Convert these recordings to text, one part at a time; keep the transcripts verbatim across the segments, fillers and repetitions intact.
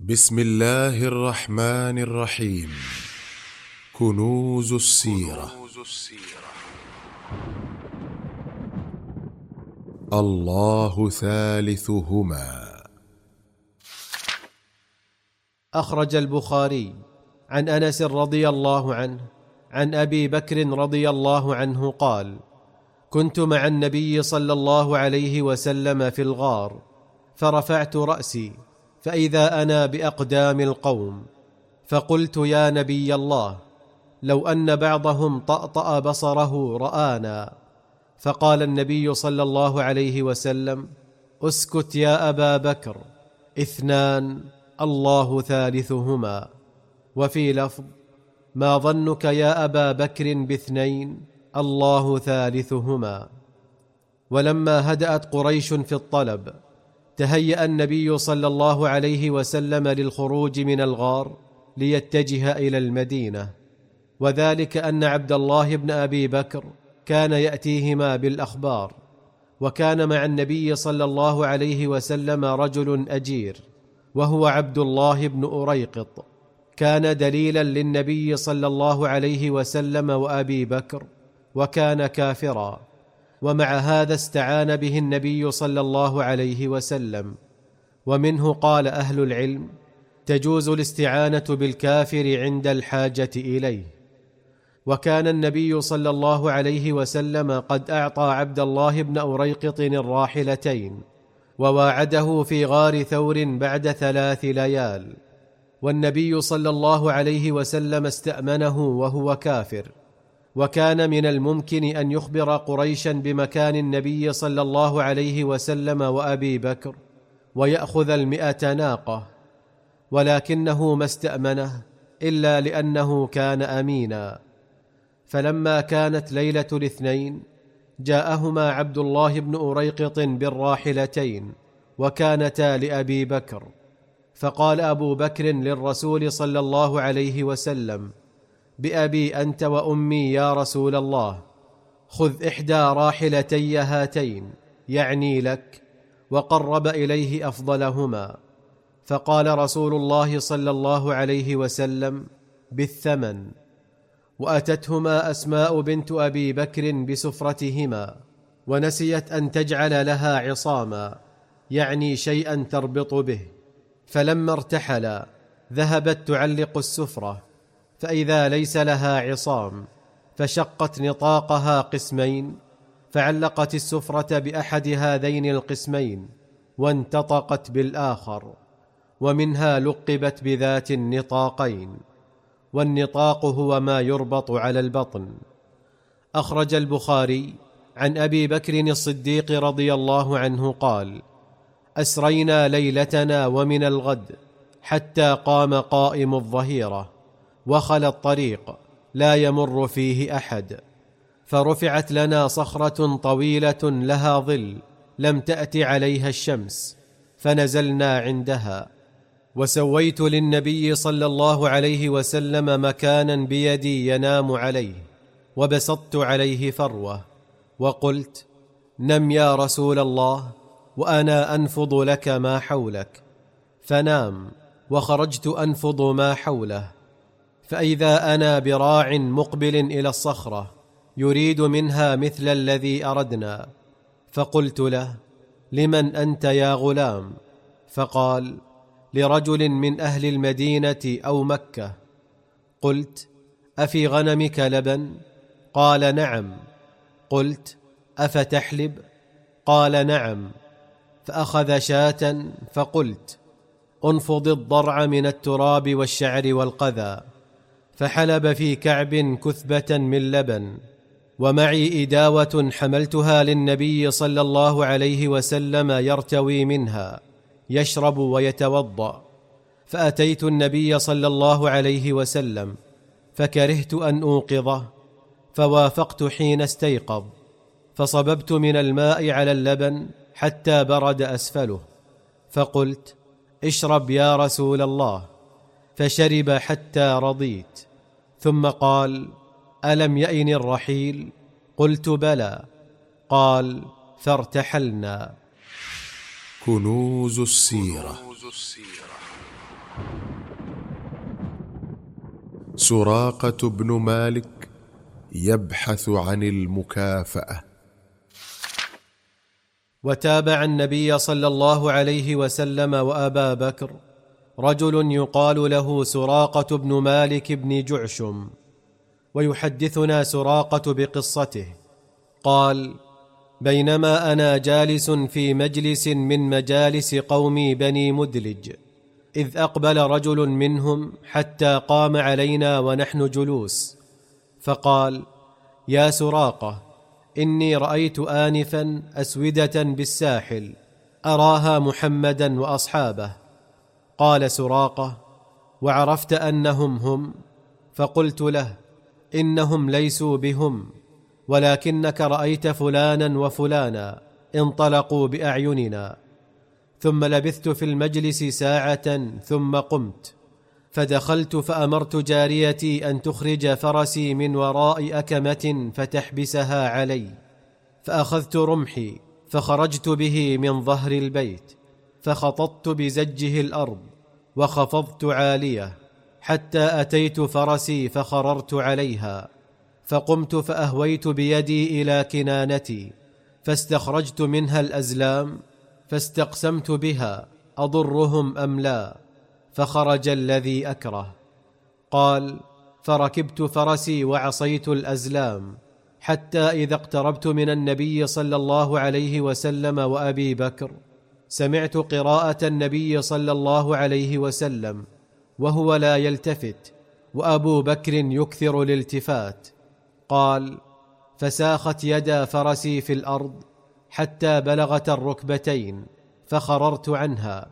بسم الله الرحمن الرحيم. كنوز السيرة. الله ثالثهما. أخرج البخاري عن أنس رضي الله عنه عن أبي بكر رضي الله عنه قال: كنت مع النبي صلى الله عليه وسلم في الغار، فرفعت رأسي فإذا أنا بأقدام القوم، فقلت: يا نبي الله، لو أن بعضهم طأطأ بصره رآنا. فقال النبي صلى الله عليه وسلم: اسكت يا أبا بكر، اثنان الله ثالثهما. وفي لفظ: ما ظنك يا أبا بكر باثنين الله ثالثهما. ولما هدأت قريش في الطلب، تهيأ النبي صلى الله عليه وسلم للخروج من الغار ليتجه إلى المدينة، وذلك أن عبد الله بن أبي بكر كان يأتيهما بالأخبار، وكان مع النبي صلى الله عليه وسلم رجل أجير وهو عبد الله بن أريقط، كان دليلا للنبي صلى الله عليه وسلم وأبي بكر، وكان كافرا، ومع هذا استعان به النبي صلى الله عليه وسلم. ومنه قال أهل العلم: تجوز الاستعانة بالكافر عند الحاجة إليه. وكان النبي صلى الله عليه وسلم قد أعطى عبد الله بن أريقط الراحلتين، وواعده في غار ثور بعد ثلاث ليال، والنبي صلى الله عليه وسلم استأمنه وهو كافر. وكان من الممكن أن يخبر قريشا بمكان النبي صلى الله عليه وسلم وأبي بكر ويأخذ المئة ناقة، ولكنه ما استأمنه إلا لأنه كان أمينا. فلما كانت ليلة الاثنين، جاءهما عبد الله بن أريقط بالراحلتين، وكانتا لأبي بكر. فقال أبو بكر للرسول صلى الله عليه وسلم: بأبي أنت وأمي يا رسول الله، خذ إحدى راحلتي هاتين، يعني لك، وقرب إليه أفضلهما. فقال رسول الله صلى الله عليه وسلم: بالثمن. وأتتهما أسماء بنت أبي بكر بسفرتهما، ونسيت أن تجعل لها عصاما، يعني شيئا تربط به. فلما ارتحلا ذهبت تعلق السفرة، فإذا ليس لها عصام، فشقت نطاقها قسمين، فعلقت السفرة بأحد هذين القسمين، وانتطقت بالآخر، ومنها لقبت بذات النطاقين. والنطاق هو ما يربط على البطن. أخرج البخاري عن أبي بكر الصديق رضي الله عنه قال: أسرينا ليلتنا ومن الغد حتى قام قائم الظهيرة، وخلى الطريق لا يمر فيه أحد، فرفعت لنا صخرة طويلة لها ظل لم تأت عليها الشمس، فنزلنا عندها. وسويت للنبي صلى الله عليه وسلم مكانا بيدي ينام عليه، وبسطت عليه فروة، وقلت: نم يا رسول الله، وأنا أنفض لك ما حولك. فنام، وخرجت أنفض ما حوله، فإذا أنا براع مقبل إلى الصخرة يريد منها مثل الذي أردنا. فقلت له: لمن أنت يا غلام؟ فقال: لرجل من أهل المدينة أو مكة. قلت: أفي غنمك لبن؟ قال: نعم. قلت: أفتحلب؟ قال: نعم. فأخذ شاة، فقلت: انفض الضرع من التراب والشعر والقذى، فحلب في كعب كثبة من لبن، ومعي إداوة حملتها للنبي صلى الله عليه وسلم يرتوي منها، يشرب ويتوضأ. فأتيت النبي صلى الله عليه وسلم، فكرهت أن أوقظه، فوافقت حين استيقظ، فصببت من الماء على اللبن حتى برد أسفله، فقلت: اشرب يا رسول الله، فشرب حتى رضيت. ثم قال: ألم يئن الرحيل؟ قلت: بلى. قال: فارتحلنا. كنوز السيرة. سراقة بن مالك يبحث عن المكافأة. وتابع النبي صلى الله عليه وسلم وأبا بكر رجل يقال له سراقة بن مالك بن جعشم، ويحدثنا سراقة بقصته. قال: بينما أنا جالس في مجلس من مجالس قومي بني مدلج، إذ أقبل رجل منهم حتى قام علينا ونحن جلوس، فقال: يا سراقة، إني رأيت آنفا أسودة بالساحل أراها محمدا وأصحابه. قال سراقة: وعرفت أنهم هم؟ فقلت له: إنهم ليسوا بهم، ولكنك رأيت فلانا وفلانا انطلقوا بأعيننا. ثم لبثت في المجلس ساعة ثم قمت، فدخلت فأمرت جاريتي أن تخرج فرسي من وراء أكمة فتحبسها علي، فأخذت رمحي فخرجت به من ظهر البيت، فخططت بزجه الأرض وخفضت عالية حتى أتيت فرسي فخررت عليها، فقمت فأهويت بيدي إلى كنانتي فاستخرجت منها الأزلام فاستقسمت بها أضرهم أم لا، فخرج الذي أكره. قال: فركبت فرسي وعصيت الأزلام حتى إذا اقتربت من النبي صلى الله عليه وسلم وأبي بكر سمعت قراءة النبي صلى الله عليه وسلم وهو لا يلتفت، وأبو بكر يكثر الالتفات. قال: فساخت يدا فرسي في الأرض حتى بلغت الركبتين فخررت عنها،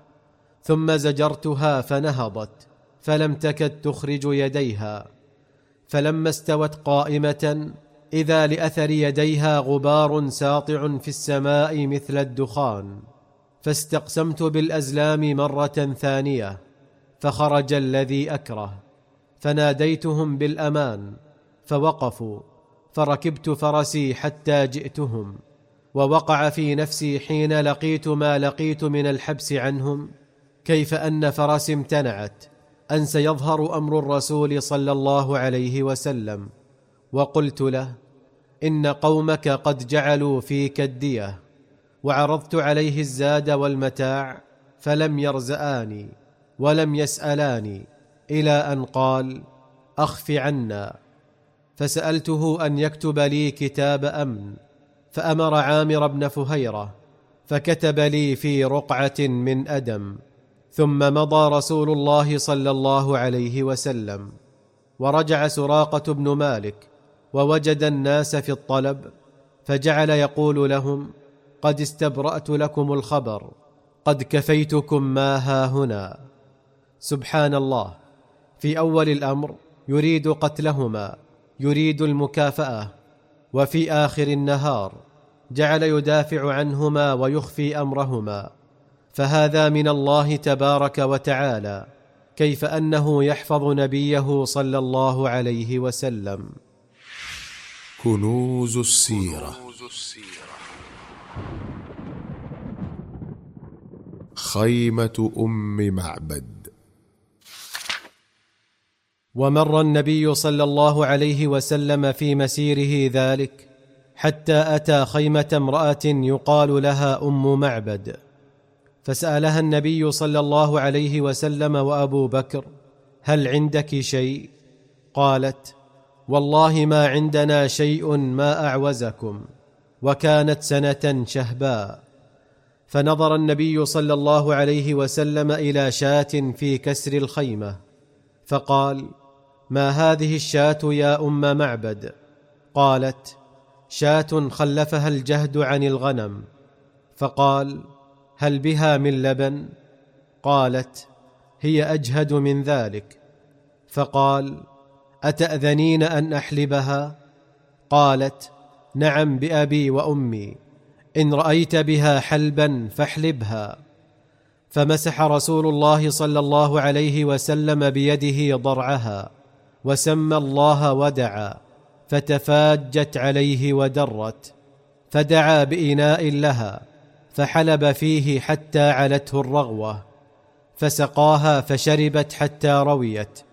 ثم زجرتها فنهضت فلم تكد تخرج يديها، فلما استوت قائمة إذا لأثر يديها غبار ساطع في السماء مثل الدخان، فاستقسمت بالأزلام مرة ثانية فخرج الذي أكره، فناديتهم بالأمان فوقفوا، فركبت فرسي حتى جئتهم. ووقع في نفسي حين لقيت ما لقيت من الحبس عنهم كيف أن فرسي امتنعت أن سيظهر أمر الرسول صلى الله عليه وسلم، وقلت له: إن قومك قد جعلوا فيك الدية. وعرضت عليه الزاد والمتاع فلم يرزآني ولم يسألاني، إلى أن قال: أخف عنا. فسألته أن يكتب لي كتاب أمن، فأمر عامر بن فهيرة فكتب لي في رقعة من أدم. ثم مضى رسول الله صلى الله عليه وسلم، ورجع سراقة بن مالك ووجد الناس في الطلب، فجعل يقول لهم: قد استبرأت لكم الخبر، قد كفيتكم ما ها هنا. سبحان الله، في أول الأمر يريد قتلهما، يريد المكافأة، وفي آخر النهار جعل يدافع عنهما ويخفي أمرهما. فهذا من الله تبارك وتعالى، كيف أنه يحفظ نبيه صلى الله عليه وسلم. كنوز السيرة. خيمة أم معبد. ومر النبي صلى الله عليه وسلم في مسيره ذلك حتى أتى خيمة امرأة يقال لها أم معبد، فسألها النبي صلى الله عليه وسلم وأبو بكر: هل عندك شيء؟ قالت: والله ما عندنا شيء ما أعوزكم، وكانت سنة شهباء. فنظر النبي صلى الله عليه وسلم إلى شاة في كسر الخيمة فقال: ما هذه الشاة يا أم معبد؟ قالت: شاة خلفها الجهد عن الغنم. فقال: هل بها من لبن؟ قالت: هي أجهد من ذلك. فقال: أتأذنين أن أحلبها؟ قالت: نعم بأبي وأمي، إن رأيت بها حلبا فاحلبها. فمسح رسول الله صلى الله عليه وسلم بيده ضرعها وسمى الله ودعا، فتفاجت عليه ودرت، فدعا بإناء لها فحلب فيه حتى علته الرغوة، فسقاها فشربت حتى رويت،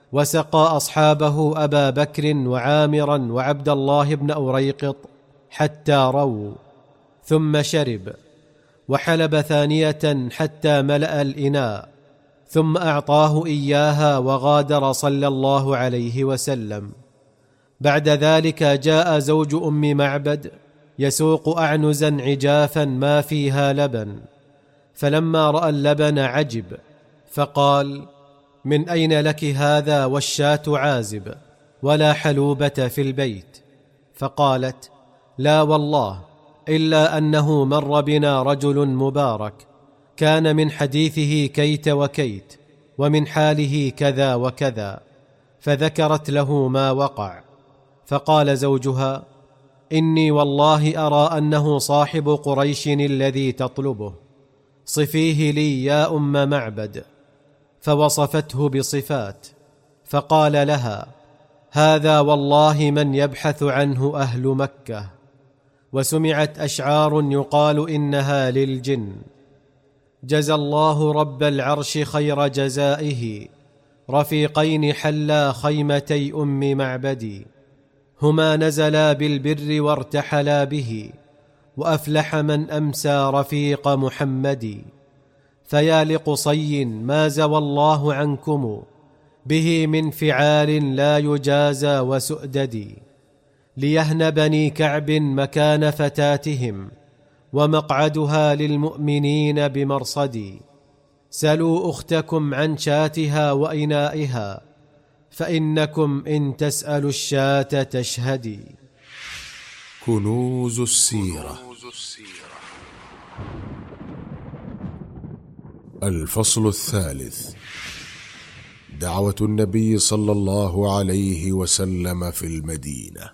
وسقى أصحابه أبا بكر وعامرا وعبد الله بن أوريقط حتى رووا، ثم شرب، وحلب ثانية حتى ملأ الإناء، ثم أعطاه إياها وغادر صلى الله عليه وسلم. بعد ذلك جاء زوج أم معبد يسوق أعنزا عجافا ما فيها لبن، فلما رأى اللبن عجب، فقال: من أين لك هذا والشاة عازب ولا حلوبة في البيت؟ فقالت: لا والله، إلا أنه مر بنا رجل مبارك كان من حديثه كيت وكيت ومن حاله كذا وكذا، فذكرت له ما وقع. فقال زوجها: إني والله أرى أنه صاحب قريش الذي تطلبه، صفيه لي يا أم معبد. فوصفته بصفات، فقال لها: هذا والله من يبحث عنه أهل مكة. وسمعت أشعار يقال إنها للجن: جزى الله رب العرش خير جزائه، رفيقين حلا خيمتي أم معبدي، هما نزلا بالبر وارتحلا به، وأفلح من أمسى رفيق محمد. فيا لقصي ما زوى الله عنكم، به من فعال لا يجازى وسؤدد. ليهن بني كعب مكان فتاتهم، ومقعدها للمؤمنين بمرصد. سلوا أختكم عن شاتها وإنائها، فإنكم إن تسألوا الشاة تشهدي. كنوز السيرة. الفصل الثالث: دعوة النبي صلى الله عليه وسلم في المدينة.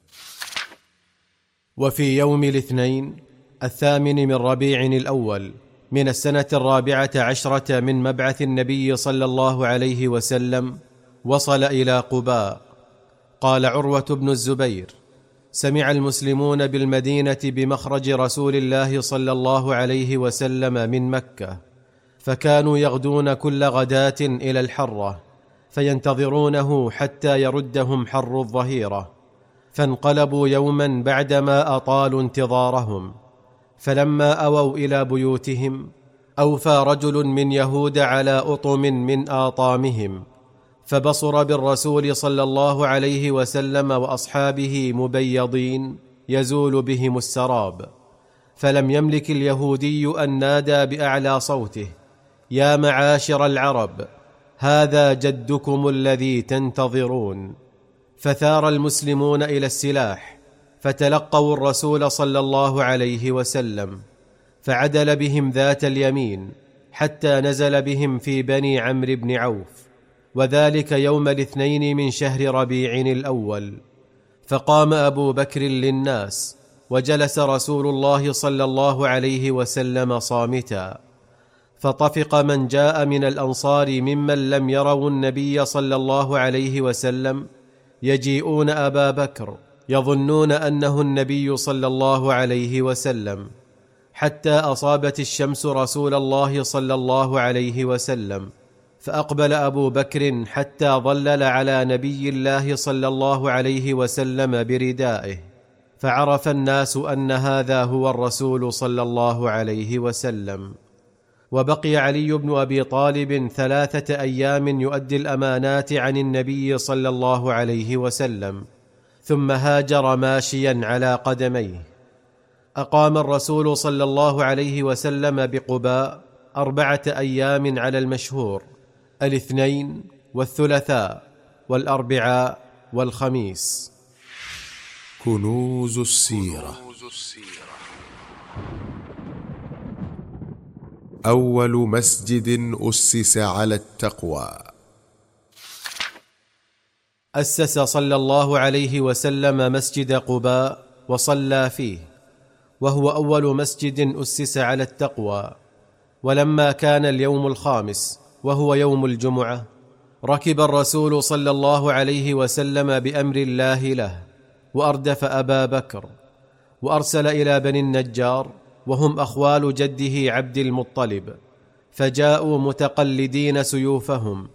وفي يوم الاثنين الثامن من ربيع الأول من السنة الرابعة عشرة من مبعث النبي صلى الله عليه وسلم وصل إلى قباء. قال عروة بن الزبير: سمع المسلمون بالمدينة بمخرج رسول الله صلى الله عليه وسلم من مكة، فكانوا يغدون كل غداة إلى الحرة فينتظرونه حتى يردهم حر الظهيرة، فانقلبوا يوما بعدما أطالوا انتظارهم. فلما أووا إلى بيوتهم أوفى رجل من يهود على أطم من آطامهم، فبصر بالرسول صلى الله عليه وسلم وأصحابه مبيضين يزول بهم السراب، فلم يملك اليهودي أن نادى بأعلى صوته: يا معاشر العرب، هذا جدكم الذي تنتظرون. فثار المسلمون إلى السلاح، فتلقوا الرسول صلى الله عليه وسلم، فعدل بهم ذات اليمين حتى نزل بهم في بني عمرو بن عوف، وذلك يوم الاثنين من شهر ربيع الأول. فقام أبو بكر للناس، وجلس رسول الله صلى الله عليه وسلم صامتا. فطفق من جاء من الأنصار ممن لم يروا النبي صلى الله عليه وسلم يجيئون أبا بكر يظنون أنه النبي صلى الله عليه وسلم، حتى أصابت الشمس رسول الله صلى الله عليه وسلم، فأقبل أبو بكر حتى ظلل على نبي الله صلى الله عليه وسلم بردائه، فعرف الناس أن هذا هو الرسول صلى الله عليه وسلم. وبقي علي بن أبي طالب ثلاثة أيام يؤدي الأمانات عن النبي صلى الله عليه وسلم، ثم هاجر ماشيا على قدميه. أقام الرسول صلى الله عليه وسلم بقباء أربعة أيام على المشهور: الاثنين والثلاثاء والأربعاء والخميس. كنوز السيرة. أول مسجد أسس على التقوى. أسس صلى الله عليه وسلم مسجد قباء وصلى فيه، وهو أول مسجد أسس على التقوى. ولما كان اليوم الخامس وهو يوم الجمعة، ركب الرسول صلى الله عليه وسلم بأمر الله له، وأردف أبا بكر، وأرسل إلى بني النجار وهم أخوال جده عبد المطلب، فجاءوا متقلدين سيوفهم،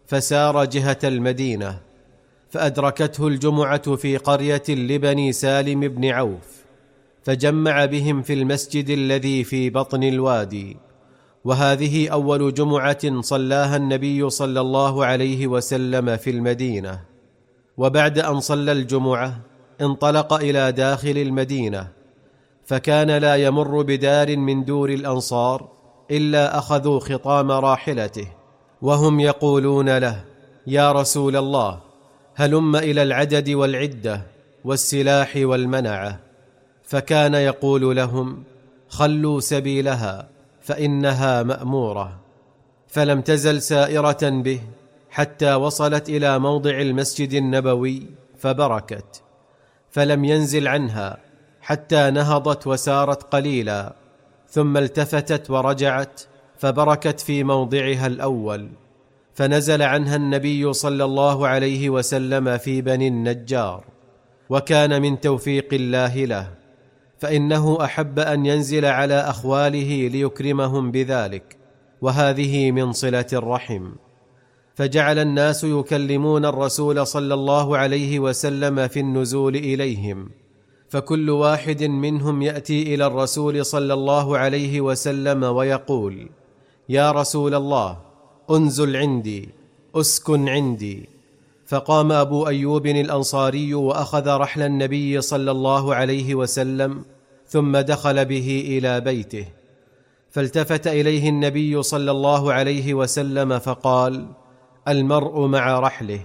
فسار جهة المدينة، فأدركته الجمعة في قرية لبني سالم بن عوف، فجمع بهم في المسجد الذي في بطن الوادي. وهذه أول جمعة صلاها النبي صلى الله عليه وسلم في المدينة. وبعد أن صلى الجمعة انطلق إلى داخل المدينة، فكان لا يمر بدار من دور الأنصار إلا أخذوا خطام راحلته، وهم يقولون له: يا رسول الله، هلم إلى العدد والعدة والسلاح والمنعة. فكان يقول لهم: خلوا سبيلها فإنها مأمورة. فلم تزل سائرة به حتى وصلت إلى موضع المسجد النبوي فبركت، فلم ينزل عنها حتى نهضت وسارت قليلا، ثم التفتت ورجعت فبركت في موضعها الأول، فنزل عنها النبي صلى الله عليه وسلم في بني النجار. وكان من توفيق الله له، فإنه أحب أن ينزل على أخواله ليكرمهم بذلك، وهذه من صلة الرحم. فجعل الناس يكلمون الرسول صلى الله عليه وسلم في النزول إليهم، فكل واحد منهم يأتي إلى الرسول صلى الله عليه وسلم ويقول: يا رسول الله، انزل عندي، اسكن عندي. فقام أبو أيوب الأنصاري وأخذ رحل النبي صلى الله عليه وسلم، ثم دخل به إلى بيته، فالتفت إليه النبي صلى الله عليه وسلم فقال: المرء مع رحله.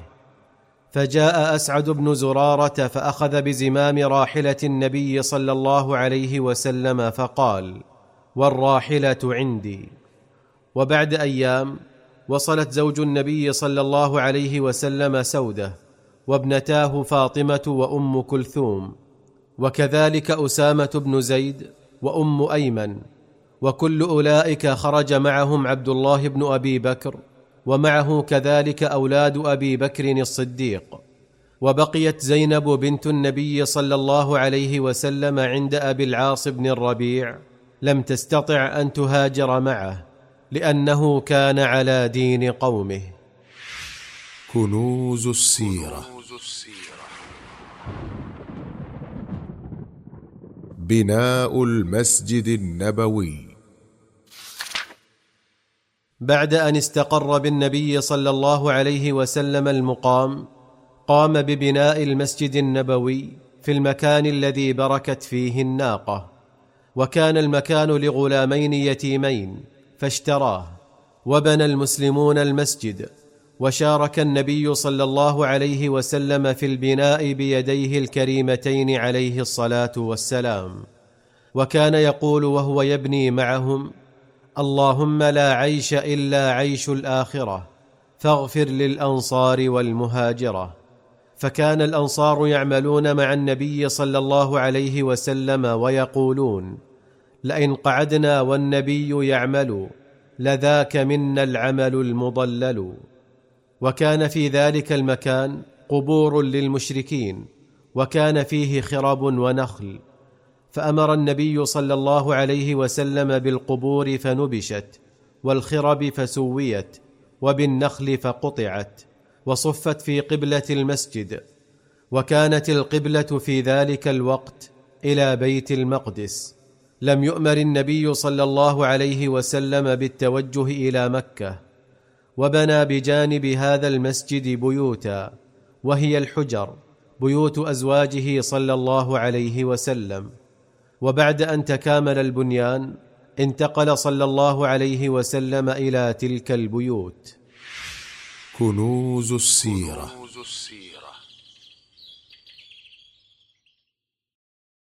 فجاء أسعد بن زرارة فأخذ بزمام راحلة النبي صلى الله عليه وسلم فقال: والراحلة عندي. وبعد أيام وصلت زوج النبي صلى الله عليه وسلم سودة، وابنتاه فاطمة وأم كلثوم، وكذلك أسامة بن زيد وأم أيمن، وكل أولئك خرج معهم عبد الله بن أبي بكر، ومعه كذلك أولاد أبي بكر الصديق. وبقيت زينب بنت النبي صلى الله عليه وسلم عند أبي العاص بن الربيع، لم تستطع أن تهاجر معه لأنه كان على دين قومه. كنوز السيرة. بناء المسجد النبوي. بعد أن استقر بالنبي صلى الله عليه وسلم المقام، قام ببناء المسجد النبوي في المكان الذي بركت فيه الناقة. وكان المكان لغلامين يتيمين فاشتراه، وبنى المسلمون المسجد، وشارك النبي صلى الله عليه وسلم في البناء بيديه الكريمتين عليه الصلاة والسلام. وكان يقول وهو يبني معهم: اللهم لا عيش إلا عيش الآخرة، فاغفر للأنصار والمهاجرة. فكان الأنصار يعملون مع النبي صلى الله عليه وسلم ويقولون: لئن قعدنا والنبي يعمل، لذاك منا العمل المضلل. وكان في ذلك المكان قبور للمشركين، وكان فيه خرب ونخل، فأمر النبي صلى الله عليه وسلم بالقبور فنبشت، والخرب فسويت، وبالنخل فقطعت، وصفت في قبلة المسجد. وكانت القبلة في ذلك الوقت إلى بيت المقدس. لم يؤمر النبي صلى الله عليه وسلم بالتوجه إلى مكة. وبنى بجانب هذا المسجد بيوتا، وهي الحجر، بيوت أزواجه صلى الله عليه وسلم. وبعد أن تكامل البنيان انتقل صلى الله عليه وسلم إلى تلك البيوت. كنوز السيرة.